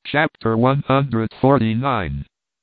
Chapter 149.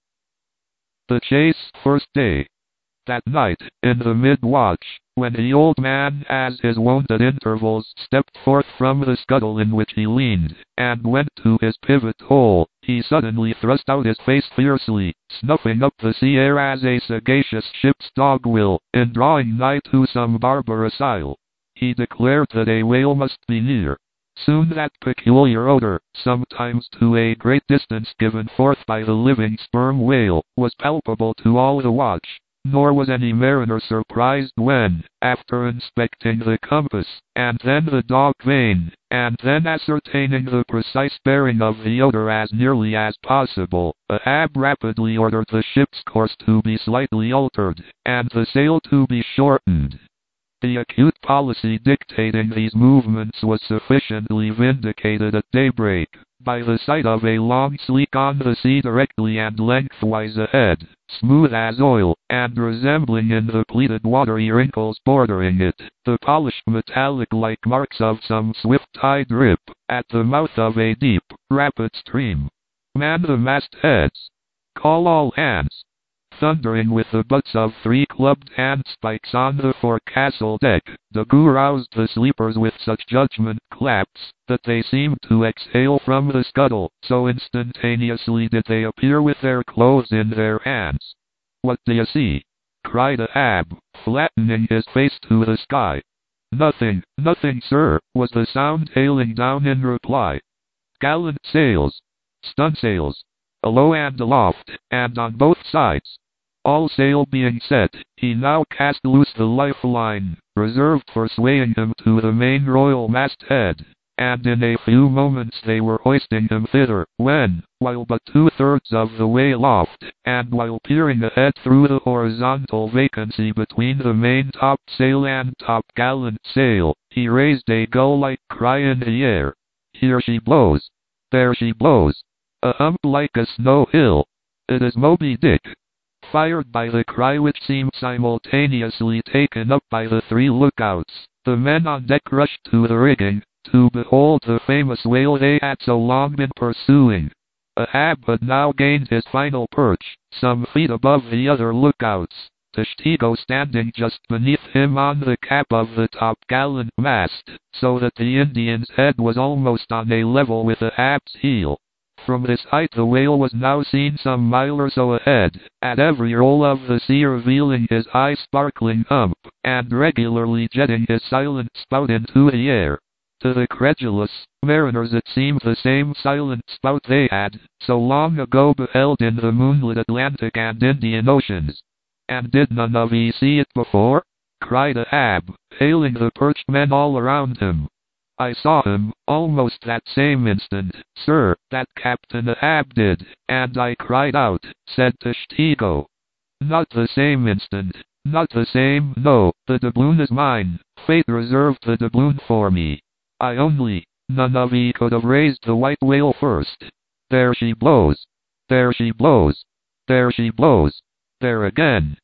The Chase, First Day. That night, in the mid-watch, when the old man, as his wont at intervals, stepped forth from the scuttle in which he leaned, and went to his pivot hole, he suddenly thrust out his face fiercely, snuffing up the sea air as a sagacious ship's dog will, in drawing nigh to some barbarous isle. He declared that a whale must be near. Soon that peculiar odor, sometimes to a great distance given forth by the living sperm whale, was palpable to all the watch, nor was any mariner surprised when, after inspecting the compass, and then the dog vane, and then ascertaining the precise bearing of the odor as nearly as possible, Ahab rapidly ordered the ship's course to be slightly altered, and the sail to be shortened. The acute policy dictating these movements was sufficiently vindicated at daybreak, by the sight of a long sleek on the sea directly and lengthwise ahead, smooth as oil, and resembling in the pleated watery wrinkles bordering it, the polished metallic-like marks of some swift tide rip, at the mouth of a deep, rapid stream. Man the mastheads! Call all hands! Thundering with the butts of 3 clubbed handspikes on the forecastle deck, Daggoo roused the sleepers with such judgment claps, that they seemed to exhale from the scuttle, so instantaneously did they appear with their clothes in their hands. "What do you see?" cried Ahab, flattening his face to the sky. "Nothing, sir," was the sound hailing down in reply. "Gallant sails, stunsails, alow and aloft, and on both sides." All sail being set, he now cast loose the lifeline, reserved for swaying him to the main royal masthead, and in a few moments they were hoisting him thither, when, while but 2/3 of the way aloft, and while peering ahead through the horizontal vacancy between the main topsail and topgallant sail, he raised a gull-like cry in the air. "Here she blows! There she blows! A hump like a snow hill! It is Moby Dick!" Fired by the cry which seemed simultaneously taken up by the 3 lookouts, the men on deck rushed to the rigging, to behold the famous whale they had so long been pursuing. Ahab had now gained his final perch, some feet above the other lookouts, Tashtego standing just beneath him on the cap of the topgallant mast, so that the Indian's head was almost on a level with Ahab's heel. From this height the whale was now seen some mile or so ahead, at every roll of the sea revealing his high sparkling hump, and regularly jetting his silent spout into the air. To the credulous mariners it seemed the same silent spout they had, so long ago, beheld in the moonlit Atlantic and Indian Oceans. "And did none of ye see it before?" cried Ahab, hailing the perched men all around him. "I saw him, almost that same instant, sir, that Captain Ahab did, and I cried out," said Tashtego. "Not the same instant, not the same, no, the doubloon is mine, fate reserved the doubloon for me. I only, none of ye could have raised the white whale first. There she blows, there she blows, there she blows, there again,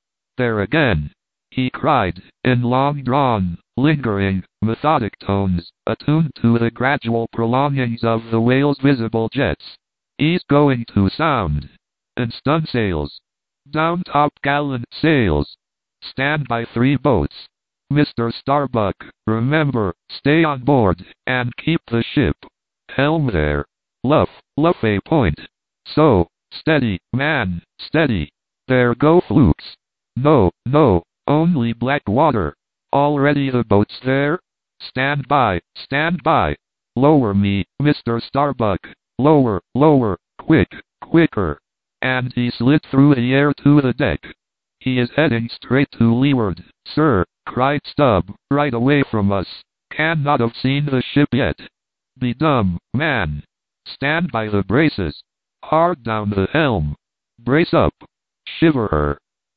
he cried, in long-drawn, lingering, methodic tones, attuned to the gradual prolongings of the whale's visible jets. "He's going to sound. And stunsails. Down topgallant sails. Stand by 3 boats. Mr. Starbuck, remember, stay on board, and keep the ship. Helm there. Luff a point. So, steady, man, steady. There go flukes. No, only black water. Already the boat's there? Stand by. Lower me, Mr. Starbuck. Lower, quicker." And he slid through the air to the deck. "He is heading straight to leeward, sir," cried Stubb, "right away from us. Can not have seen the ship yet. Be dumb, man. Stand by the braces. Hard down the helm. Brace up. Shiver her.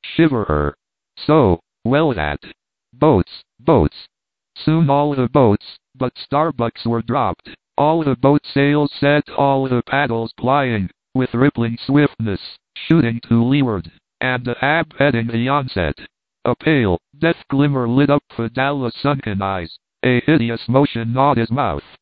So, well that. Boats. Soon all the boats, but Starbuck's were dropped, all the boat sails set, all the paddles plying, with rippling swiftness, shooting to leeward, and Ahab heading the onset. A pale, death glimmer lit up Fedala's sunken eyes, a hideous motion gnawed his mouth.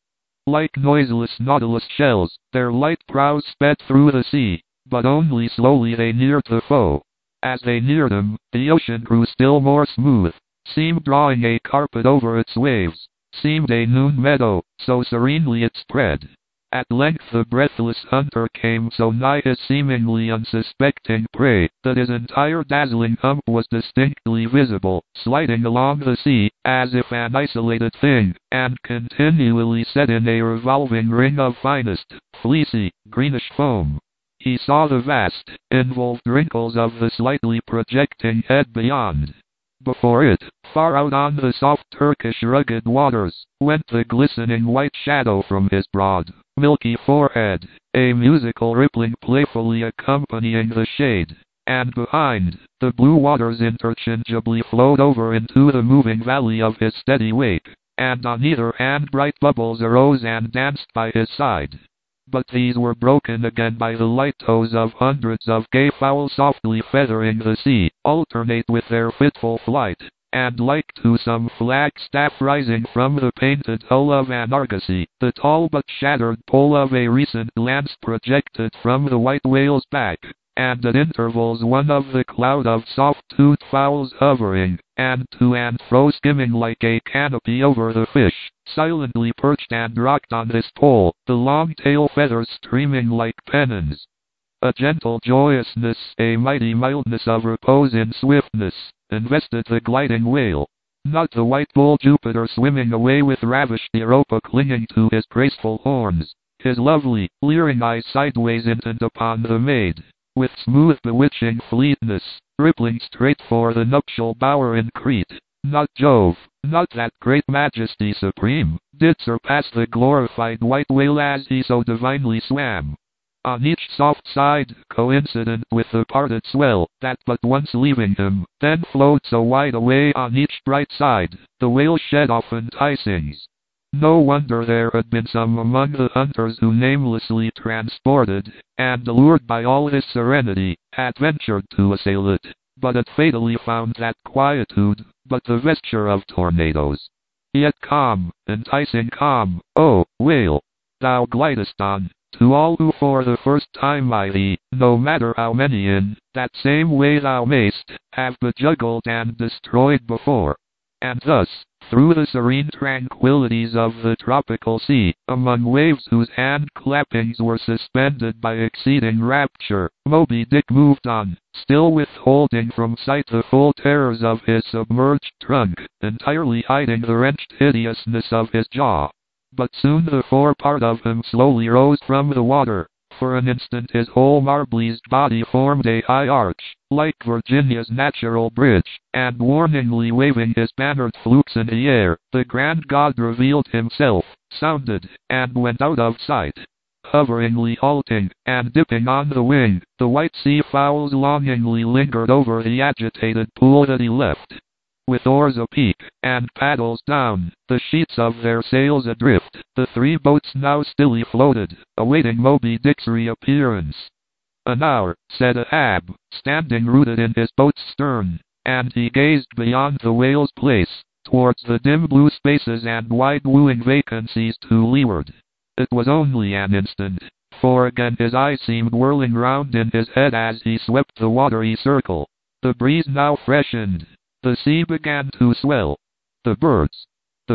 Like noiseless Nautilus shells, their light prows sped through the sea, but only slowly they neared the foe. As they neared him, the ocean grew still more smooth, seemed drawing a carpet over its waves, seemed a noon meadow, so serenely it spread. At length the breathless hunter came so nigh his seemingly unsuspecting prey that his entire dazzling hump was distinctly visible, sliding along the sea, as if an isolated thing, and continually set in a revolving ring of finest, fleecy, greenish foam. He saw the vast, involved wrinkles of the slightly projecting head beyond. Before it, far out on the soft Turkish rugged waters, went the glistening white shadow from his broad, milky forehead, a musical rippling playfully accompanying the shade. And behind, the blue waters interchangeably flowed over into the moving valley of his steady wake, and on either hand bright bubbles arose and danced by his side. But these were broken again by the light toes of hundreds of gay fowls softly feathering the sea, alternate with their fitful flight, and like to some flagstaff rising from the painted hull of an argosy, the tall but shattered pole of a recent lance projected from the white whale's back, and at intervals one of the cloud of soft-toothed fowls hovering, and to and fro skimming like a canopy over the fish, silently perched and rocked on this pole, the long tail feathers streaming like pennons. A gentle joyousness, a mighty mildness of repose in swiftness, invested the gliding whale. Not the white bull Jupiter swimming away with ravished Europa clinging to his graceful horns, his lovely, leering eyes sideways intent upon the maid, with smooth bewitching fleetness, rippling straight for the nuptial bower in Crete. Not Jove, not that great majesty supreme, did surpass the glorified white whale as he so divinely swam. On each soft side, coincident with the parted swell, that but once leaving him, then flowed so wide away on each bright side, the whale shed off enticings. No wonder there had been some among the hunters who, namelessly transported, and allured by all his serenity, had ventured to assail it, but had fatally found that quietude but the vesture of tornadoes. Yet calm, enticing calm, O whale, thou glidest on, to all who for the first time eye thee, no matter how many in that same way thou mayst have bejuggled and destroyed before. And thus, through the serene tranquillities of the tropical sea, among waves whose hand-clappings were suspended by exceeding rapture, Moby Dick moved on, still withholding from sight the full terrors of his submerged trunk, entirely hiding the wrenched hideousness of his jaw. But soon the forepart of him slowly rose from the water. For an instant his whole marbleized body formed a high arch, like Virginia's natural bridge, and warningly waving his bannered flukes in the air, the grand god revealed himself, sounded, and went out of sight. Hoveringly halting, and dipping on the wing, the white sea fowls longingly lingered over the agitated pool that he left. With oars apeak, and paddles down, the sheets of their sails adrift, the three boats now stilly floated, awaiting Moby Dick's reappearance. "An hour," said Ahab, standing rooted in his boat's stern, and he gazed beyond the whale's place, towards the dim blue spaces and wide wooing vacancies to leeward. It was only an instant, for again his eyes seemed whirling round in his head as he swept the watery circle. The breeze now freshened. The sea began to swell. The birds,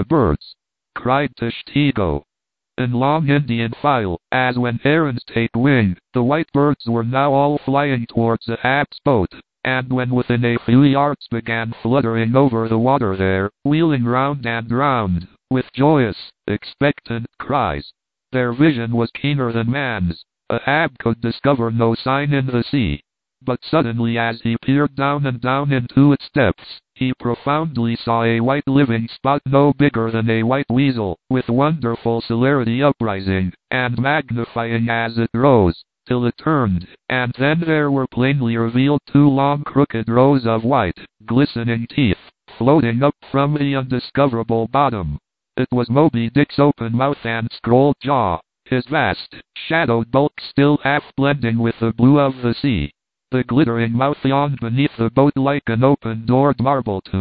cried Tashtego. In long Indian file, as when herons take wing, the white birds were now all flying towards Ahab's boat, and when within a few yards began fluttering over the water there, wheeling round and round, with joyous, expectant cries. Their vision was keener than man's. Ahab could discover no sign in the sea. But suddenly as he peered down and down into its depths, he profoundly saw a white living spot no bigger than a white weasel, with wonderful celerity uprising, and magnifying as it rose, till it turned, and then there were plainly revealed two long crooked rows of white, glistening teeth, floating up from the undiscoverable bottom. It was Moby Dick's open mouth and scrolled jaw, his vast, shadowed bulk still half blending with the blue of the sea. The glittering mouth yawned beneath the boat like an open-doored marble tomb,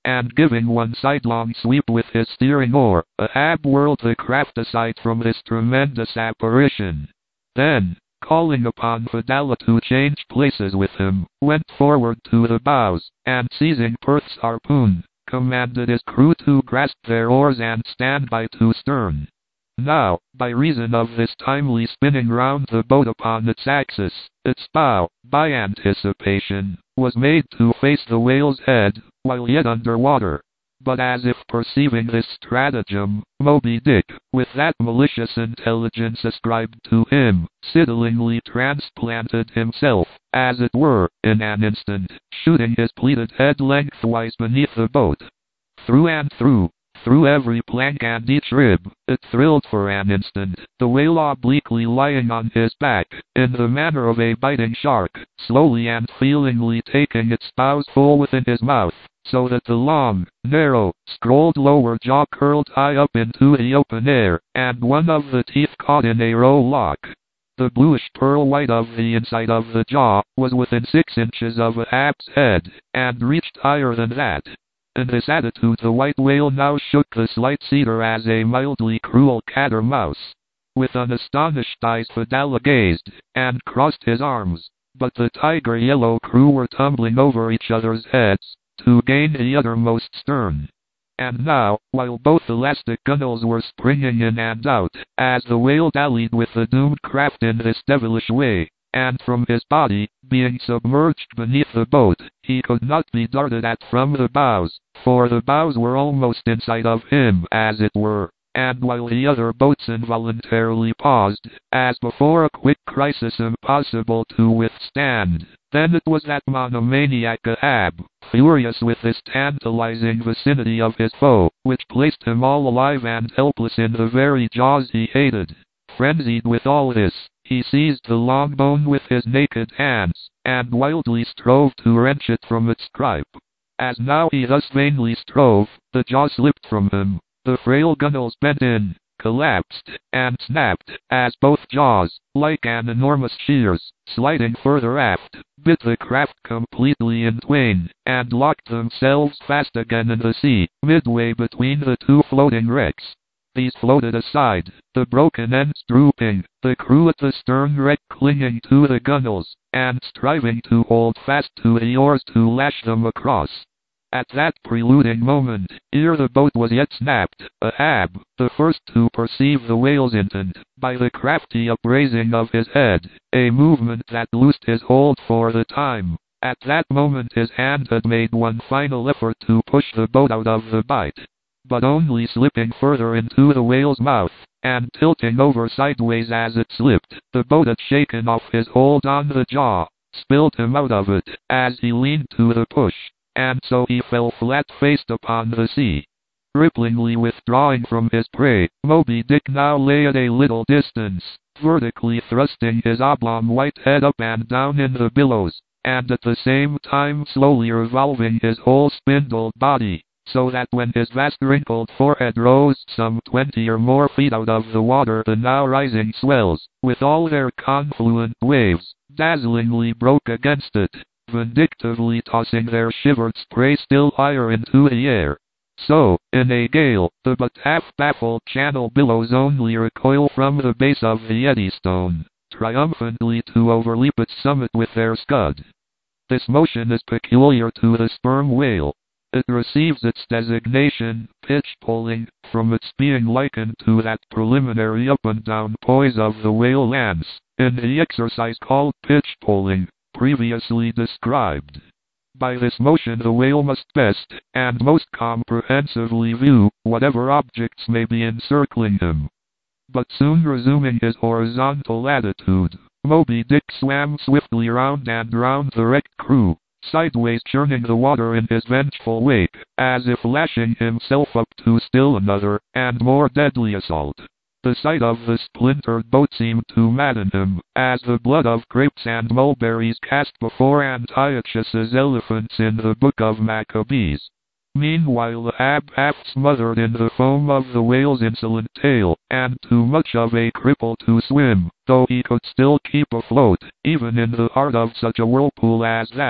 and giving one sidelong sweep with his steering oar, Ahab whirled the craft aside from this tremendous apparition. Then, calling upon Fedallah to change places with him, went forward to the bows, and seizing Perth's harpoon, commanded his crew to grasp their oars and stand by to stern. Now, by reason of this timely spinning round the boat upon its axis, its bow, by anticipation, was made to face the whale's head, while yet under water. But as if perceiving this stratagem, Moby Dick, with that malicious intelligence ascribed to him, sidlingly transplanted himself, as it were, in an instant, shooting his pleated head lengthwise beneath the boat. Through and through every plank and each rib, it thrilled for an instant, the whale obliquely lying on his back, in the manner of a biting shark, slowly and feelingly taking its bows full within his mouth, so that the long, narrow, scrolled lower jaw curled high up into the open air, and one of the teeth caught in a row lock. The bluish pearl white of the inside of the jaw was within 6 inches of Ahab's head, and reached higher than that. In this attitude the white whale now shook the slight cedar as a mildly cruel cat or mouse. With an astonished eyes Fedallah gazed, and crossed his arms, but the tiger yellow crew were tumbling over each other's heads, to gain the uttermost stern. And now, while both elastic gunwales were springing in and out, as the whale dallied with the doomed craft in this devilish way, and from his body, being submerged beneath the boat, he could not be darted at from the bows, for the bows were almost inside of him, as it were, and while the other boats involuntarily paused, as before a quick crisis impossible to withstand, then it was that monomaniac Ahab, furious with this tantalizing vicinity of his foe, which placed him all alive and helpless in the very jaws he hated. Frenzied with all this, he seized the long bone with his naked hands, and wildly strove to wrench it from its gripe. As now he thus vainly strove, the jaw slipped from him, the frail gunwales bent in, collapsed, and snapped, as both jaws, like an enormous shears, sliding further aft, bit the craft completely in twain, and locked themselves fast again in the sea, midway between the two floating wrecks. These floated aside, the broken ends drooping, the crew at the stern wreck clinging to the gunwales, and striving to hold fast to the oars to lash them across. At that preluding moment, ere the boat was yet snapped, Ahab, the first to perceive the whale's intent, by the crafty upraising of his head, a movement that loosed his hold for the time. At that moment his hand had made one final effort to push the boat out of the bight, but only slipping further into the whale's mouth, and tilting over sideways as it slipped, the boat had shaken off his hold on the jaw, spilled him out of it, as he leaned to the push, and so he fell flat-faced upon the sea. Ripplingly withdrawing from his prey, Moby Dick now lay at a little distance, vertically thrusting his oblong white head up and down in the billows, and at the same time slowly revolving his whole spindled body, so that when his vast wrinkled forehead rose some 20 or more feet out of the water, the now rising swells, with all their confluent waves, dazzlingly broke against it, vindictively tossing their shivered spray still higher into the air. So, in a gale, the but half-baffled channel billows only recoil from the base of the Eddystone, triumphantly to overleap its summit with their scud. This motion is peculiar to the sperm whale. It receives its designation, pitch-poling, from its being likened to that preliminary up-and-down poise of the whale lance, in the exercise called pitch-poling, previously described. By this motion the whale must best, and most comprehensively view, whatever objects may be encircling him. But soon resuming his horizontal attitude, Moby Dick swam swiftly round and round the wrecked crew, sideways churning the water in his vengeful wake, as if lashing himself up to still another, and more deadly assault. The sight of the splintered boat seemed to madden him, as the blood of grapes and mulberries cast before Antiochus's elephants in the book of Maccabees. Meanwhile Ahab half smothered in the foam of the whale's insolent tail, and too much of a cripple to swim, though he could still keep afloat, even in the heart of such a whirlpool as that,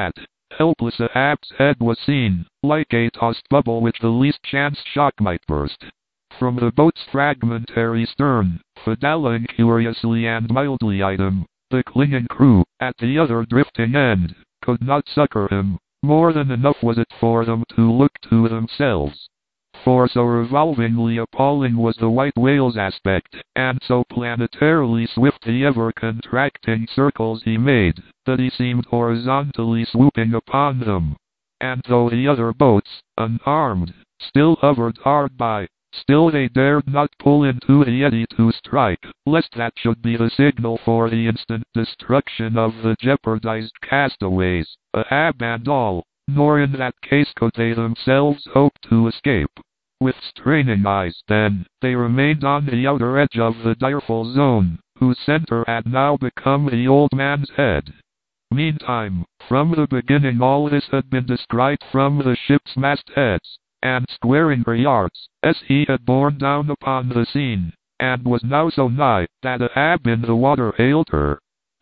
Helpless Ahab's head was seen, like a tossed bubble which the least chance shock might burst. From the boat's fragmentary stern, Fedallah curiously and mildly eyed him. The clinging crew, at the other drifting end, could not succor him. More than enough was it for them to look to themselves. For so revolvingly appalling was the white whale's aspect, and so planetarily swift the ever-contracting circles he made, that he seemed horizontally swooping upon them. And though the other boats, unarmed, still hovered hard by, still they dared not pull into the eddy to strike, lest that should be the signal for the instant destruction of the jeopardized castaways, Ahab and all, nor in that case could they themselves hope to escape. With straining eyes, then, they remained on the outer edge of the direful zone, whose center had now become the old man's head. Meantime, from the beginning all this had been descried from the ship's mastheads, and squaring her yards, as he had borne down upon the scene, and was now so nigh, that Ahab in the water hailed her.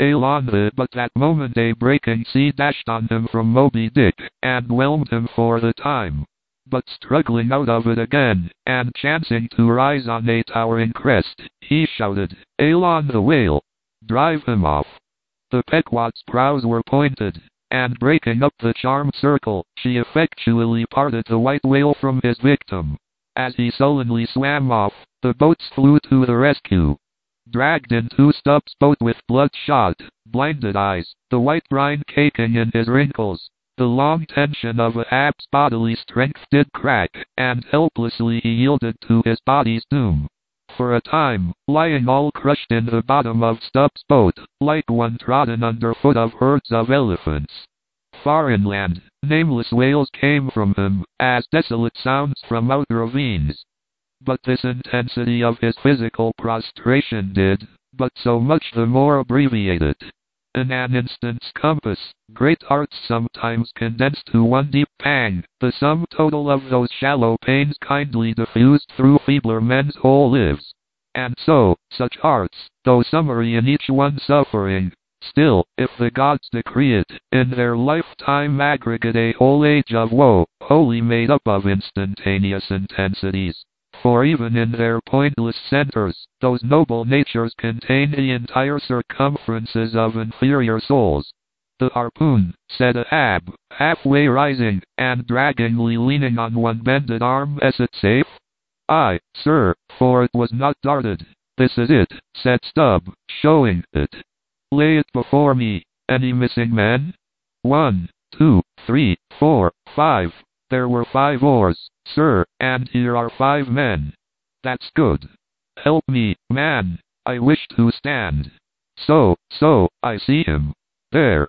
But that moment a breaking sea dashed on him from Moby Dick, and whelmed him for the time. But struggling out of it again, and chancing to rise on a towering crest, he shouted, "Elon the whale! Drive him off!" The Pequod's prows were pointed, and breaking up the charmed circle, she effectually parted the white whale from his victim. As he sullenly swam off, the boats flew to the rescue. Dragged into Stubbs' boat with bloodshot, blinded eyes, the white brine caking in his wrinkles, the long tension of Ahab's bodily strength did crack, and helplessly he yielded to his body's doom. For a time, lying all crushed in the bottom of Stubbs' boat, like one trodden underfoot of herds of elephants. Far inland, nameless wails came from him, as desolate sounds from out ravines. But this intensity of his physical prostration did, but so much the more abbreviate it. In an instant's compass, great hearts sometimes condense to one deep pang, the sum total of those shallow pains kindly diffused through feebler men's whole lives. And so, such hearts, though summary in each one suffering, still, if the gods decree it, in their lifetime aggregate a whole age of woe, wholly made up of instantaneous intensities. For even in their pointless centers, those noble natures contain the entire circumferences of inferior souls. "The harpoon," said Ahab, halfway rising, and draggingly leaning on one bended arm. "Is it safe?" "Aye, sir, for it was not darted." "This is it," said Stubb, showing it. "Lay it before me. Any missing men?" 1, 2, 3, 4, 5. There were 5 oars, sir, and here are 5 men. "That's good. Help me, man. I wish to stand. So, I see him. There.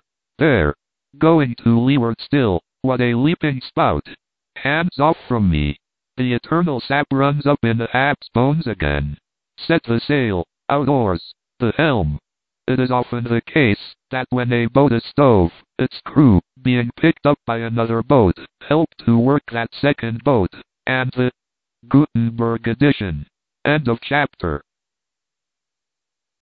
Going to leeward still. What a leaping spout. Hands off from me. The eternal sap runs up in Ahab's bones again. Set the sail, out oars, the helm." It is often the case, that when a boat is stove, its crew, being picked up by another boat, help to work that second boat, and the Gutenberg edition. End of chapter.